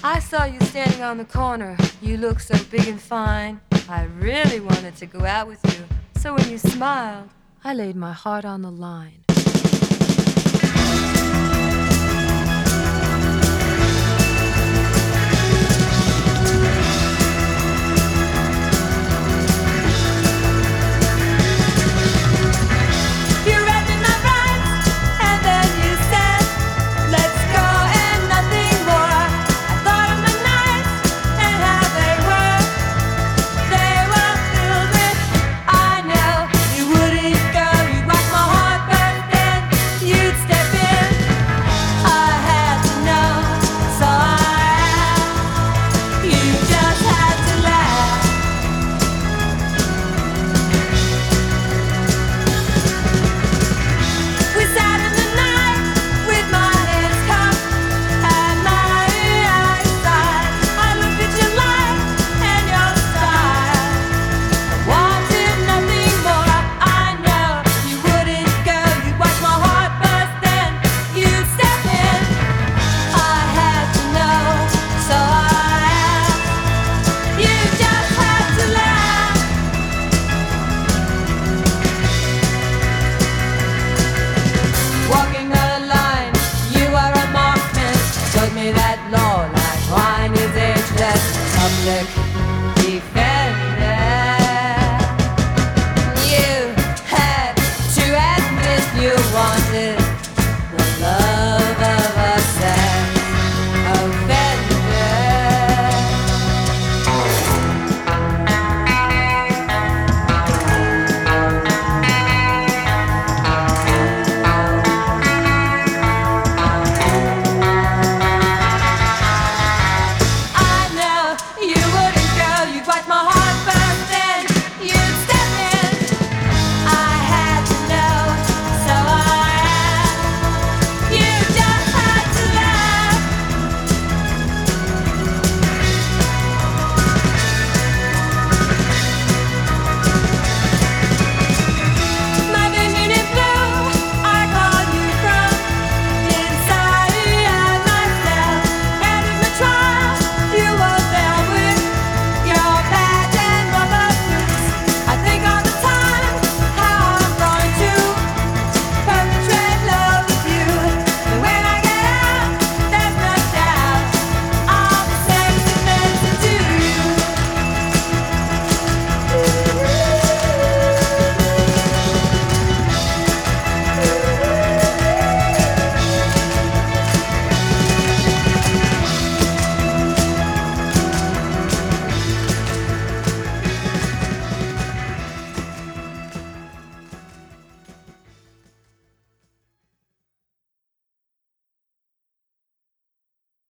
I saw you standing on the corner. You look so big and fine. I really wanted to go out with you. So when you smiled, I laid my heart on the line. That law like wine is ageless. Public